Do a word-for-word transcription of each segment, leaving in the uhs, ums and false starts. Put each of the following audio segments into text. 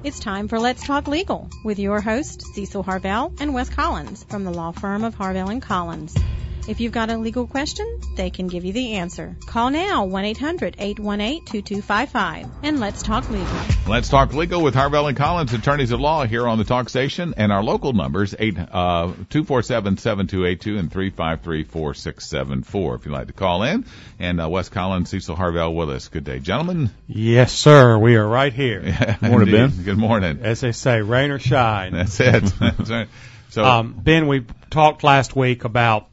It's time for Let's Talk Legal with your hosts, Cecil Harvell and Wes Collins from the law firm of Harvell and Collins. If you've got a legal question, they can give you the answer. Call now, one eight hundred, eight one eight, two two five five, and let's talk legal. Let's Talk Legal with Harvell and Collins, attorneys at law here on the Talk Station, and our local numbers, eight uh two four seven, seven two eight two and three five three, four six seven four if you'd like to call in. And uh, Wes Collins, Cecil Harvell with us. Good day, gentlemen. Yes, sir. We are right here. Yeah, Good morning, indeed. Ben. Good morning. As they say, rain or shine. That's it. That's right. So, um, Ben, we talked last week about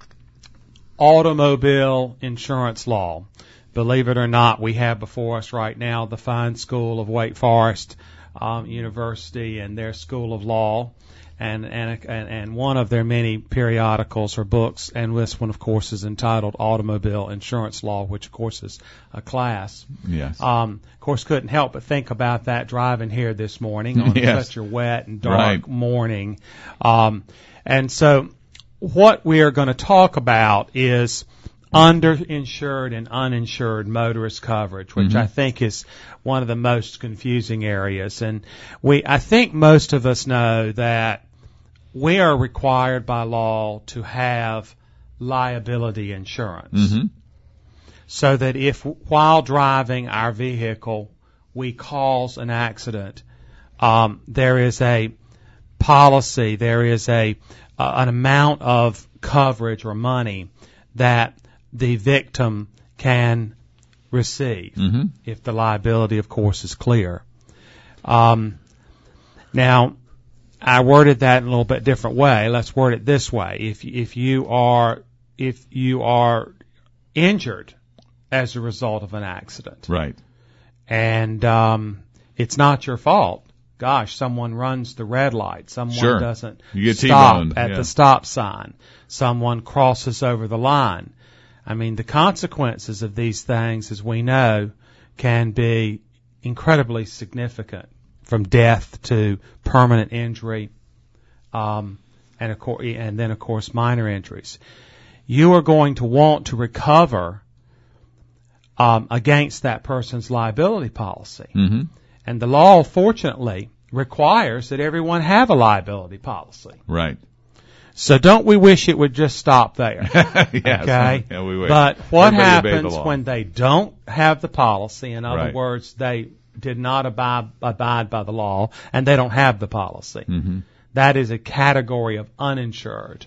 automobile insurance law. Believe it or not, we have before us right now the fine school of Wake Forest um, University and their school of law, and, and and and one of their many periodicals or books, and this one, of course, is entitled Automobile Insurance Law, which, of course, is a class. yes. Um, of course, couldn't help but think about that driving here this morning on Yes. such a wet and dark Right. morning. Um, and so what we are going to talk about is underinsured and uninsured motorist coverage, which Mm-hmm. I think is one of the most confusing areas. And we, I think most of us know that we are required by law to have liability insurance. Mm-hmm. So that if while driving our vehicle we cause an accident, um, there is a policy, there is a uh, an amount of coverage or money that the victim can receive, Mm-hmm. if the liability, of course, is clear. Um, now, I worded that in a little bit different way. Let's word it this way: if if you are if you are injured as a result of an accident, Right. and um, it's not your fault. Gosh, someone runs the red light. Someone Sure. doesn't You get stop T-boned, at yeah. the stop sign. Someone crosses over the line. I mean, the consequences of these things, as we know, can be incredibly significant, from death to permanent injury, um, and, of course, and then, of course, minor injuries. You are going to want to recover um, against that person's liability policy. Mm-hmm. And the law, fortunately, requires that everyone have a liability policy. Right. So don't we wish it would just stop there? yes. Okay? Yeah, we wish. But what Everybody obey the happens law. when they don't have the policy? In other Right. words, they did not abide, abide by the law, and they don't have the policy. Mm-hmm. That is a category of uninsured.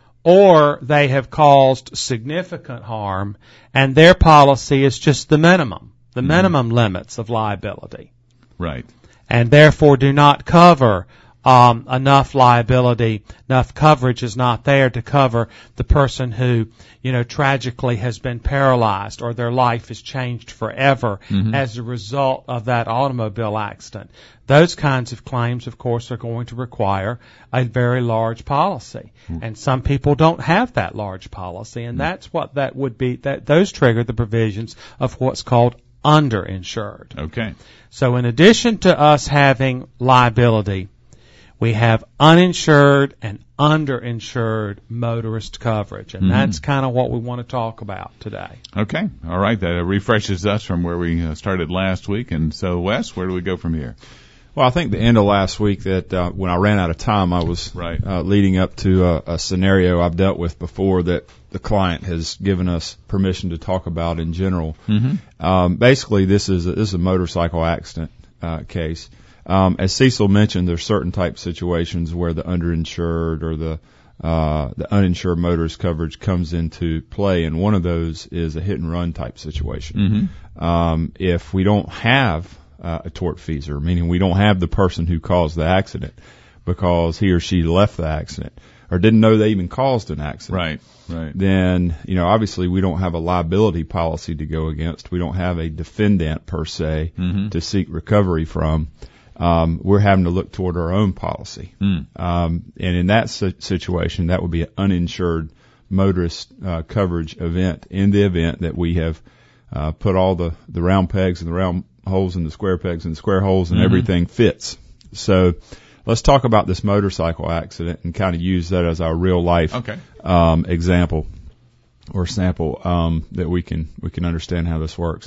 Or they have caused significant harm, and their policy is just the minimum, the Mm-hmm. minimum limits of liability, Right. and therefore do not cover um, enough liability, enough coverage is not there to cover the person who, you know, tragically has been paralyzed or their life is changed forever Mm-hmm. as a result of that automobile accident. Those kinds of claims, of course, are going to require a very large policy. Mm-hmm. And some people don't have that large policy, and mm-hmm. that's what that would be, that those trigger the provisions of what's called underinsured. Okay. So in addition to us having liability, we have uninsured and underinsured motorist coverage, and Mm-hmm. that's kind of what we want to talk about today. Okay. All right. That refreshes us from where we uh, started last week. And so, Wes, where do we go from here? Well, I think the end of last week that uh, when I ran out of time, I was Right. uh, leading up to a, a scenario I've dealt with before that the client has given us permission to talk about in general. Mm-hmm. Um, basically, this is a, this is a motorcycle accident uh, case. Um, as Cecil mentioned, there's certain type situations where the underinsured or the uh, the uninsured motorist coverage comes into play, and one of those is a hit and run type situation. Mm-hmm. Um, if we don't have uh, a tortfeasor, meaning we don't have the person who caused the accident because he or she left the accident or didn't know they even caused an accident. Right, right. Then, you know, obviously we don't have a liability policy to go against. We don't have a defendant per se Mm-hmm. to seek recovery from. Um, we're having to look toward our own policy. Mm. Um, and in that si- situation, that would be an uninsured motorist uh, coverage event in the event that we have uh, put all the, the round pegs and the round holes in the square pegs and the square holes and Mm-hmm. everything fits. So let's talk about this motorcycle accident and kind of use that as our real life Okay. um, example or sample um, that we can we can understand how this works.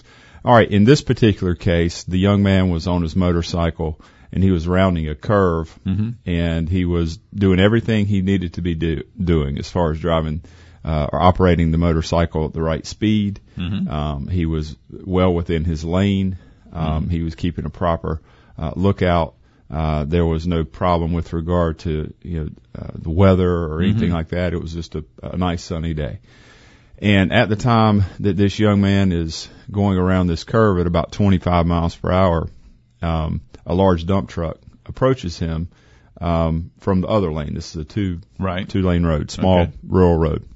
All right, in this particular case, the young man was on his motorcycle and he was rounding a curve, Mm-hmm. and he was doing everything he needed to be do, doing as far as driving uh, or operating the motorcycle at the right speed. Mm-hmm. Um, he was well within his lane. Um, Mm-hmm. He was keeping a proper uh, lookout. Uh, there was no problem with regard to you know uh, the weather or anything Mm-hmm. like that. It was just a, a nice sunny day. And at the time that this young man is going around this curve at about twenty-five miles per hour, um, a large dump truck approaches him um, from the other lane. This is a two Right. two lane road, small Okay. rural road,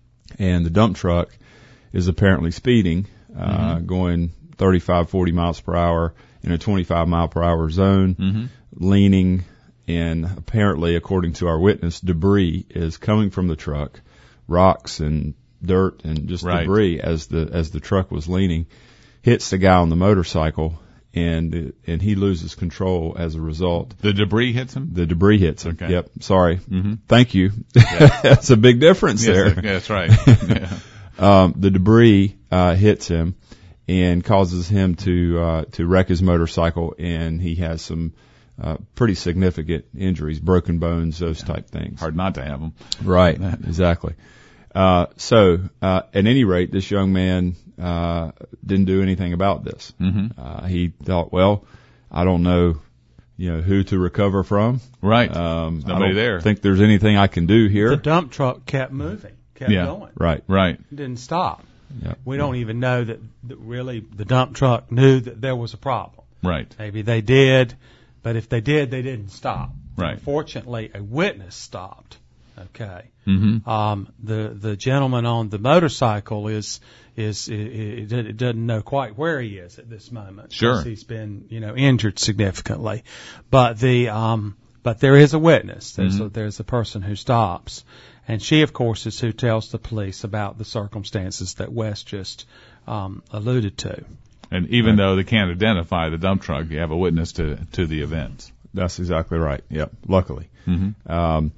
and the dump truck is apparently speeding, uh, Mm-hmm. going thirty-five, forty miles per hour in a twenty-five mile per hour zone, Mm-hmm. leaning, and apparently, according to our witness, debris is coming from the truck, rocks and dirt and just Right. debris as the as the truck was leaning, hits the guy on the motorcycle, and and he loses control as a result. The debris hits him? The debris hits him. Okay. Yep. Sorry. Mm-hmm. Thank you. That's a big difference Yes, there. that's right. Yeah. Um, the debris uh, hits him and causes him to uh, to wreck his motorcycle, and he has some uh, pretty significant injuries, broken bones, those type things. Hard not to have them. Right, exactly. Uh, so, uh, at any rate, this young man uh, didn't do anything about this. Mm-hmm. Uh, he thought, well, I don't know, you know, who to recover from. Right. Um, Nobody I don't there. think there's anything I can do here. The dump truck kept moving, kept Yeah. going. Right. Right. It didn't stop. Yeah. We don't even know that, that really the dump truck knew that there was a problem. Right. Maybe they did, but if they did, they didn't stop. Right. Fortunately, a witness stopped. Okay. Mm-hmm. Um, the the gentleman on the motorcycle is is it, it doesn't know quite where he is at this moment. Sure. 'Cause he's been you know injured significantly, but the um but there is a witness. There's Mm-hmm. a, there's a person who stops, and she of course is who tells the police about the circumstances that Wes just um, alluded to. And even though they can't identify the dump truck, you have a witness to, to the events. That's exactly right. Yep. Luckily. Mm-hmm. Um,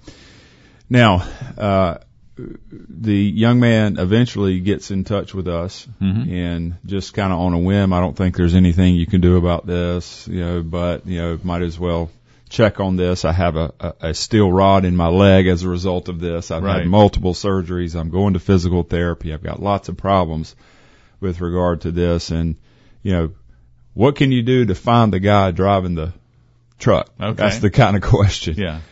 now, uh, the young man eventually gets in touch with us, Mm-hmm. and just kind of on a whim, I don't think there's anything you can do about this, you know, but, you know, might as well check on this. I have a, a, a steel rod in my leg as a result of this. I've Right. had multiple surgeries. I'm going to physical therapy. I've got lots of problems with regard to this. And, you know, what can you do to find the guy driving the truck? Okay. That's the kind of question. Yeah.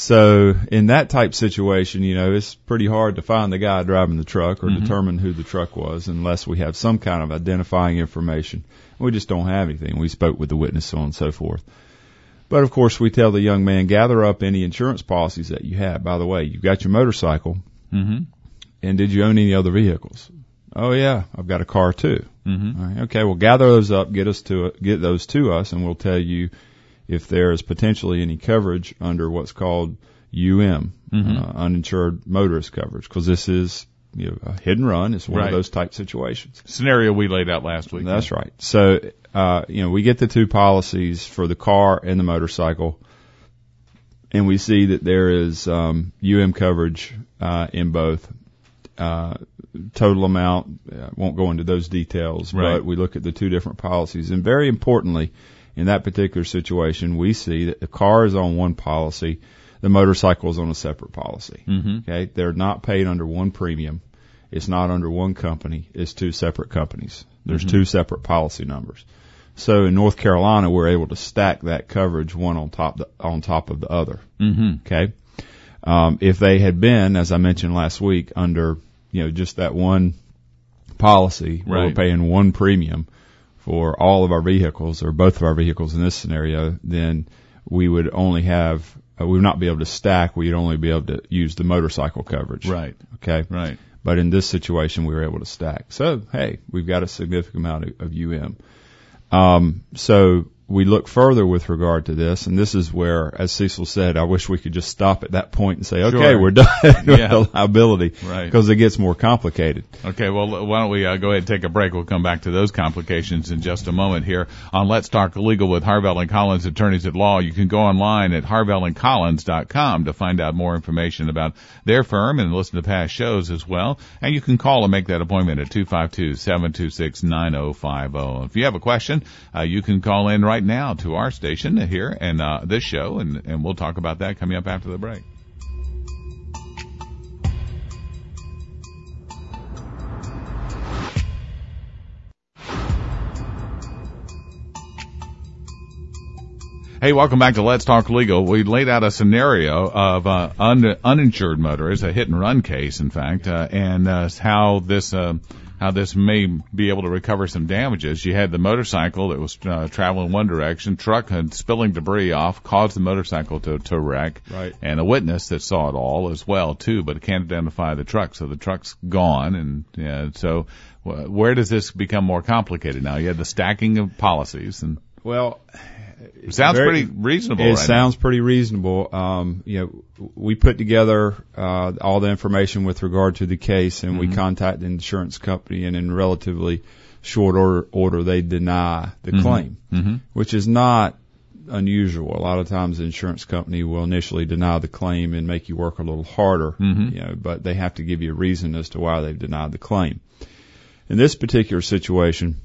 So in that type situation, you know, it's pretty hard to find the guy driving the truck or Mm-hmm. determine who the truck was unless we have some kind of identifying information. We just don't have anything. We spoke with the witness, so on and so forth. But of course, we tell the young man, gather up any insurance policies that you have. By the way, you've got your motorcycle, Mm-hmm. and did you own any other vehicles? Oh yeah, I've got a car too. Mm-hmm. All right, okay, well gather those up, get us to get those to us, and we'll tell you if there is potentially any coverage under what's called U M, Mhm. uh, uninsured motorist coverage, because this is you know, a hit and run. It's one Right. of those type situations. Scenario we laid out last week. That's right. So, uh, you know, we get the two policies for the car and the motorcycle, and we see that there is um, U M coverage uh, in both. Uh, total amount, I won't go into those details, Right. but we look at the two different policies. And very importantly, in that particular situation, we see that the car is on one policy, the motorcycle is on a separate policy. Mm-hmm. Okay, they're not paid under one premium. It's not under one company. It's two separate companies. There's Mhm. two separate policy numbers. So in North Carolina, we're able to stack that coverage one on top the, on top of the other. Mm-hmm. Okay, um, if they had been, as I mentioned last week, under you know just that one policy, where Right. we're paying one premium for all of our vehicles or both of our vehicles in this scenario, then we would only have uh, we would not be able to stack. We'd only be able to use the motorcycle coverage. Right. Okay. Right. But in this situation, we were able to stack. So, hey, we've got a significant amount of, of U M. Um, so we look further with regard to this, and this is where, as Cecil said, I wish we could just stop at that point and say, okay, Sure. we're done with Yeah. the liability, Right. because it gets more complicated. Okay, well, why don't we uh, go ahead and take a break? We'll come back to those complications in just a moment here on Let's Talk Legal with Harvell and Collins, attorneys at law. You can go online at harvell and collins dot com to find out more information about their firm and listen to past shows as well. And you can call and make that appointment at two five two, seven two six, nine zero five zero. If you have a question, uh, you can call in right now to our station here and uh, this show, and, and we'll talk about that coming up after the break. Hey, welcome back to Let's Talk Legal. We laid out a scenario of uh, un- uninsured motorists, a hit and run case, in fact, uh, and uh, how this uh, how this may be able to recover some damages. You had the motorcycle that was uh, traveling one direction, truck had spilling debris off, caused the motorcycle to, to wreck, Right. and a witness that saw it all as well too, but can't identify the truck, so the truck's gone, and yeah, so wh- where does this become more complicated now? You had the stacking of policies, and Well, it sounds very- pretty reasonable. It right sounds pretty reasonable. Um, you know, we put together uh, all the information with regard to the case, and Mm-hmm. we contacted the insurance company, and in relatively short order, order they deny the Mhm. claim, Mm-hmm. which is not unusual. A lot of times the insurance company will initially deny the claim and make you work a little harder, Mhm. you know, but they have to give you a reason as to why they've denied the claim. In this particular situation,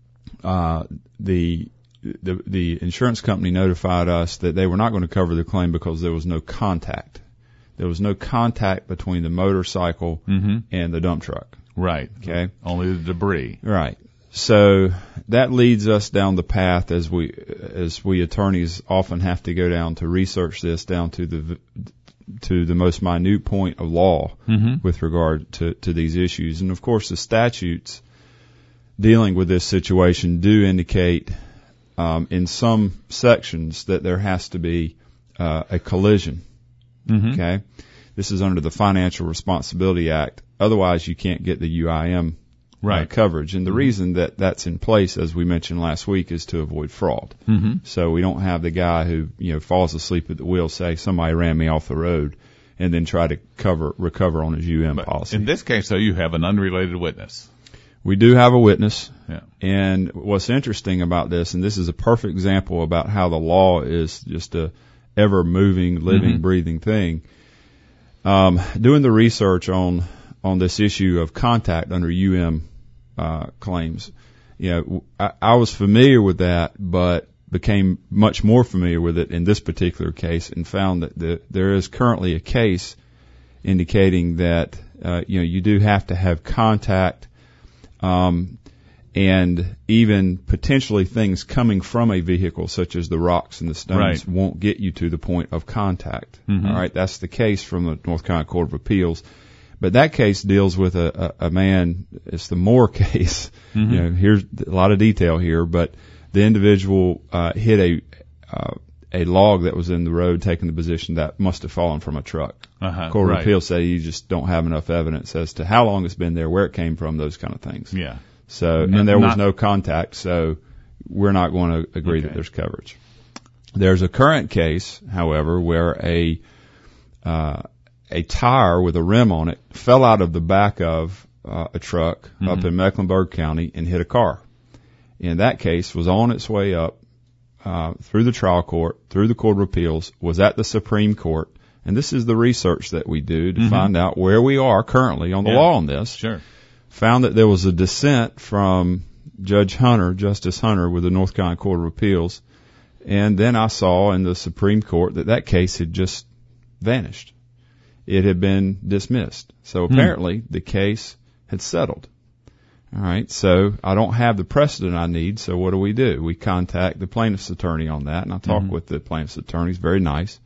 uh, the The, the insurance company notified us that they were not going to cover the claim because there was no contact. There was no contact between the motorcycle Mm-hmm. and the dump truck. Right. Okay. Only the debris. Right. So that leads us down the path, as we as we attorneys often have to go down to research this down to the to the most minute point of law Mm-hmm. with regard to, to these issues. And of course, the statutes dealing with this situation do indicate um, in some sections that there has to be uh, a collision. Mm-hmm. Okay, this is under the Financial Responsibility Act. Otherwise, you can't get the U I M uh, Right. coverage. And the reason that that's in place, as we mentioned last week, is to avoid fraud. Mm-hmm. So we don't have the guy who, you know, falls asleep at the wheel, say somebody ran me off the road, and then try to cover recover on his U M But policy. in this case, though, you have an unrelated witness. We do have a witness. Yeah. And what's interesting about this, and this is a perfect example about how the law is just a ever moving, living, Mm-hmm. breathing thing. Um, doing the research on on this issue of contact under U M uh, claims, you know, I, I was familiar with that, but became much more familiar with it in this particular case, and found that the, there is currently a case indicating that uh, you know you do have to have contact. Um, and even potentially things coming from a vehicle, such as the rocks and the stones, Right. won't get you to the point of contact. Mhm. All right, that's the case from the North Carolina Court of Appeals. But that case deals with a, a, a man. It's the Moore case. Mhm. You know, here's a lot of detail here, but the individual uh, hit a uh, a log that was in the road, taking the position that must have fallen from a truck. Uh-huh. Court of right. Appeals say you just don't have enough evidence as to how long it's been there, where it came from, those kind of things. Yeah. So, Not- and there was not- no contact, so we're not going to agree Okay. that there's coverage. There's a current case, however, where a uh, a tire with a rim on it fell out of the back of uh, a truck Mhm. up in Mecklenburg County and hit a car. And that case was on its way up uh, through the trial court, through the Court of Appeals, was at the Supreme Court. And this is the research that we do to Mhm. find out where we are currently on the Yeah. law on this. Sure. Found that there was a dissent from Judge Hunter, Justice Hunter, with the North Carolina Court of Appeals. And then I saw in the Supreme Court that that case had just vanished. It had been dismissed. So apparently the case had settled. All right. So I don't have the precedent I need. So what do we do? We contact the plaintiff's attorney on that, and I talk Mhm. with the plaintiff's attorney. He's very nice.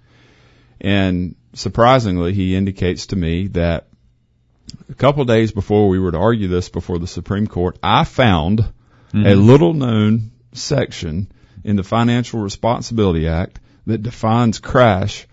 And surprisingly, he indicates to me that a couple of days before we were to argue this before the Supreme Court, I found Mm-hmm. a little known section in the Financial Responsibility Act that defines crash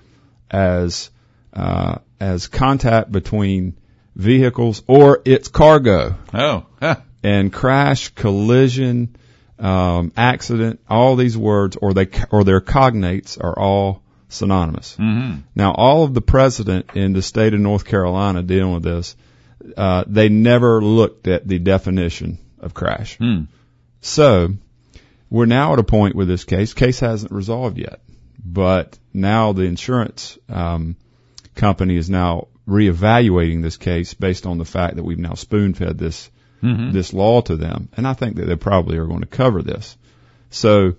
as uh, as contact between vehicles or its cargo. Oh. Huh. And crash, collision, um, accident, all these words, or they or their cognates are all synonymous. Mm-hmm. Now, all of the precedent in the state of North Carolina dealing with this, uh, they never looked at the definition of crash. Mm. So we're now at a point with this case. Case hasn't resolved yet, but now the insurance um, company is now reevaluating this case based on the fact that we've now spoon-fed this mm-hmm. this law to them, and I think that they probably are going to cover this. So,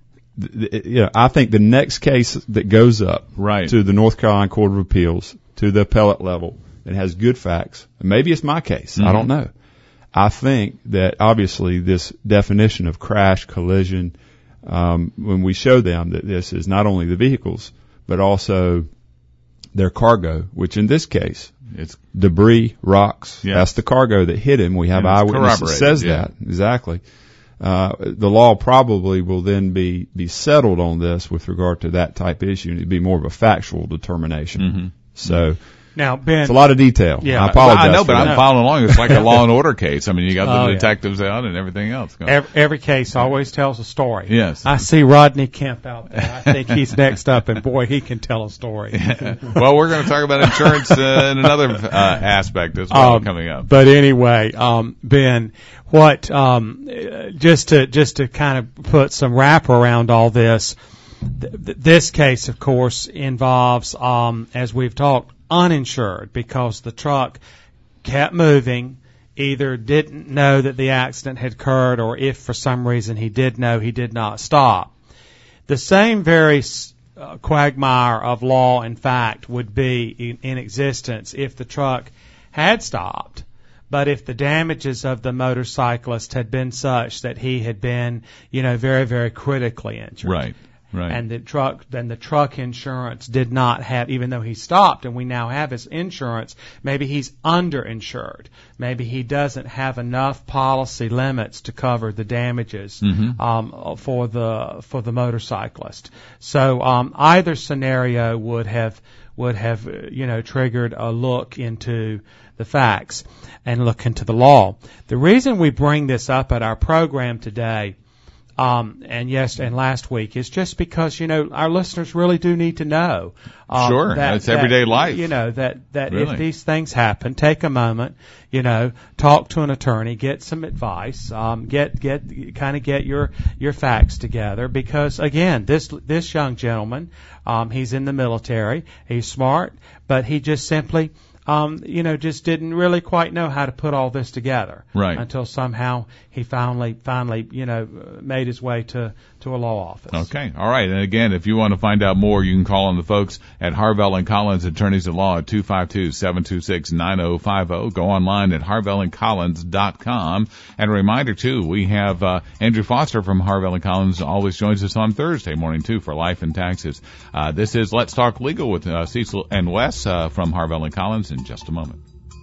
th- th- you know, I think the next case that goes up right. to the North Carolina Court of Appeals, to the appellate level, and has good facts, and maybe it's my case, mm-hmm. I don't know. I think that obviously this definition of crash, collision, um, when we show them that this is not only the vehicles, but also their cargo, which in this case, it's debris, rocks. Yes. That's the cargo that hit him. We have eyewitness that says yeah. that. Exactly. Uh, the law probably will then be, be settled on this with regard to that type of issue. It'd be more of a factual determination. Mm-hmm. So. Now, Ben. It's a lot of detail. Yeah. I apologize. I know, but that. I'm following along. It's like a Law and Order case. I mean, you got the oh, detectives yeah. out and everything else. Every, every case always tells a story. Yes. I see Rodney Kemp out there. I think he's next up, and boy, he can tell a story. Well, we're going to talk about insurance uh, in another uh, aspect as well um, coming up. But anyway, um, Ben, what um, just to just to kind of put some wrap around all this, th- th- this case, of course, involves, um, as we've talked, uninsured, because the truck kept moving, either didn't know that the accident had occurred, or if for some reason he did know, he did not stop. The same very uh, quagmire of law and fact would be in, in existence if the truck had stopped, but if the damages of the motorcyclist had been such that he had been, you know, very, very critically injured. Right. Right. And the truck, then the truck insurance did not have, even though he stopped and we now have his insurance, maybe he's underinsured. Maybe he doesn't have enough policy limits to cover the damages, mm-hmm. um, for the, for the motorcyclist. So, um, either scenario would have, would have, you know, triggered a look into the facts and look into the law. The reason we bring this up at our program today, Um, and yes, and last week is just because, you know, our listeners really do need to know. Um, sure. that, it's everyday that, life. You know, that, that really. if these things happen, take a moment, you know, talk to an attorney, get some advice, um, get, get, kind of get your, your facts together, because again, this, this young gentleman, um, he's in the military, he's smart, but he just simply, Um, you know, just didn't really quite know how to put all this together. Right. Until somehow he finally, finally, you know, made his way to, to a law office. Okay. All right. And again, if you want to find out more, you can call on the folks at Harvell and Collins, attorneys at law, at two five two, seven two six, nine oh five oh. Go online at harvell and collins dot com. And a reminder too, we have, uh, Andrew Foster from Harvell and Collins always joins us on Thursday morning too for Life and Taxes. Uh, this is Let's Talk Legal with, uh, Cecil and Wes, uh, from Harvell and Collins in just a moment.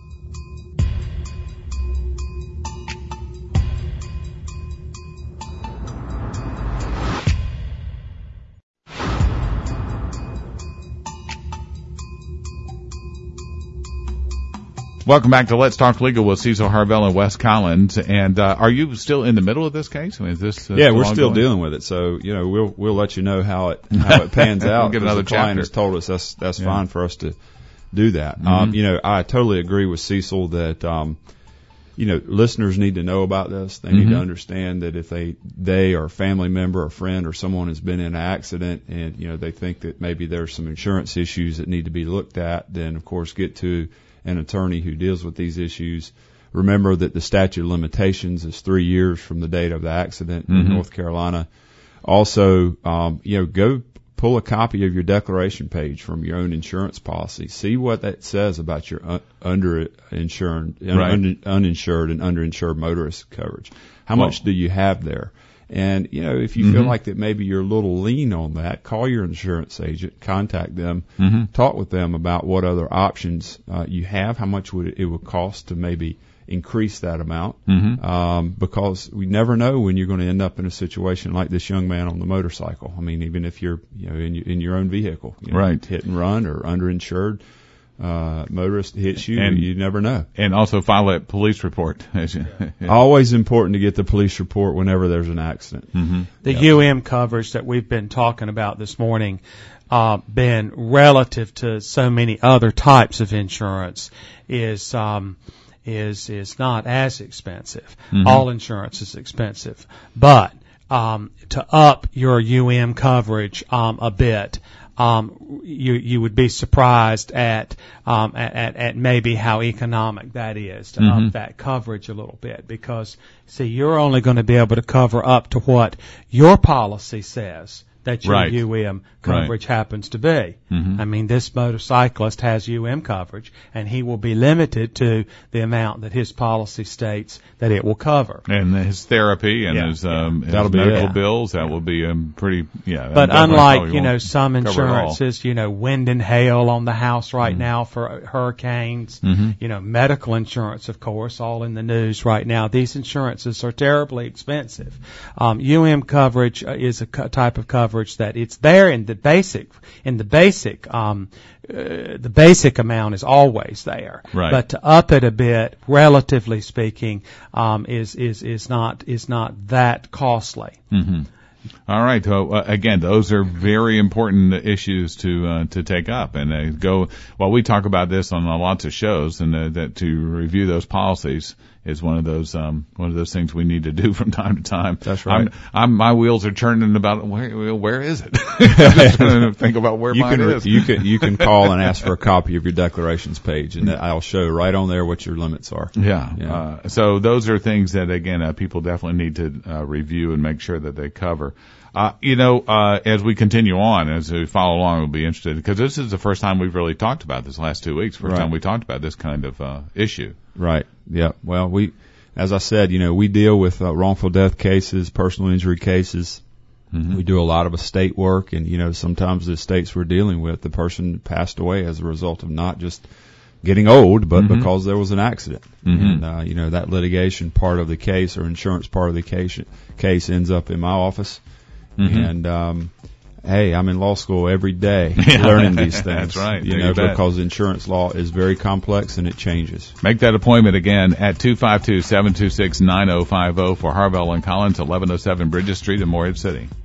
Welcome back to Let's Talk Legal with Cecil Harvell and Wes Collins. And uh, are you still in the middle of this case? I mean, is this? Uh, yeah, still we're still ongoing? dealing with it. So you know, we'll we'll let you know how it how it pans out. We'll get another the client chapter. has told us that's that's Yeah. fine for us to do that. Mm-hmm. Um, you know, I totally agree with Cecil that um, you know, listeners need to know about this. They need Mm-hmm. to understand that if they they or a family member or friend or someone has been in an accident and you know they think that maybe there's some insurance issues that need to be looked at, then of course get to an attorney who deals with these issues. Remember that the statute of limitations is three years from the date of the accident Mm-hmm. in North Carolina. Also, um, you know, go pull a copy of your declaration page from your own insurance policy. See what that says about your un- underinsured, Right. un- uninsured and underinsured motorist coverage. How Well, much do you have there? And, you know, if you mm-hmm. feel like that maybe you're a little lean on that, call your insurance agent, contact them, Mm-hmm. talk with them about what other options uh, you have, how much would it, it would cost to maybe increase that amount, Mm-hmm. um, because we never know when you're going to end up in a situation like this young man on the motorcycle. I mean, even if you're, you know, in your, in your own vehicle, you know, Right. hit and run or underinsured, uh, motorist hits you, And- you never know. And also file a police report. Always important to get the police report whenever there's an accident. Mm-hmm. The Yep. U M coverage that we've been talking about this morning, uh, been relative to so many other types of insurance is, um, is, is not as expensive. Mhm. All insurance is expensive. But, um, to up your U M coverage, um, a bit, um, you, you would be surprised at, um, at, at, at maybe how economic that is to Mhm. up that coverage a little bit because, see, you're only going to be able to cover up to what your policy says that your Right. U M coverage happens to be. Mhm. I mean, this motorcyclist has U M coverage, and he will be limited to the amount that his policy states that it will cover. And his therapy and Yeah, his, um, his That'll be medical it. bills, that will be um, pretty, yeah. But definitely unlike, probably you know, won't some cover it all. insurances, you know, wind and hail on the house right now for hurricanes, Mhm. you know, medical insurance, of course, all in the news right now. These insurances are terribly expensive. Um, U M coverage uh, is a co- type of coverage that it's there in the basic, in the basic, um, uh, the basic amount is always there. Right. But to up it a bit, relatively speaking, um, is, is, is not, is not that costly. Mm-hmm. All right. So uh, again, those are very important issues to uh, to take up and uh, go. Well, we talk about this on uh, lots of shows, and uh, that to review those policies is one of those um, one of those things we need to do from time to time. That's right. I'm, I'm, my wheels are turning about where where is it? I'm just trying to think about where You mine can is. you can you can call and ask for a copy of your declarations page, and I'll show right on there what your limits are. Yeah. Yeah. Uh, so those are things that, again, uh, people definitely need to uh, review and make sure that they cover. Uh, you know, uh, as we continue on, as we follow along, we'll be interested, because this is the first time we've really talked about this last two weeks, first Right. time we talked about this kind of uh, issue. Right. Yeah. Well, we, as I said, you know, we deal with uh, wrongful death cases, personal injury cases. Mm-hmm. We do a lot of estate work, and you know, sometimes the estates we're dealing with, the person passed away as a result of not just getting old, but Mhm. because there was an accident. Mhm. And uh, you know, that litigation part of the case or insurance part of the case case ends up in my office. Mhm. And um, hey, I'm in law school every day Yeah. learning these things. That's right. You Yeah, know, you bet. because insurance law is very complex and it changes. Make that appointment again at two five two, seven two six, nine oh five oh for Harvell and Collins, eleven oh seven Bridges Street in Morehead City.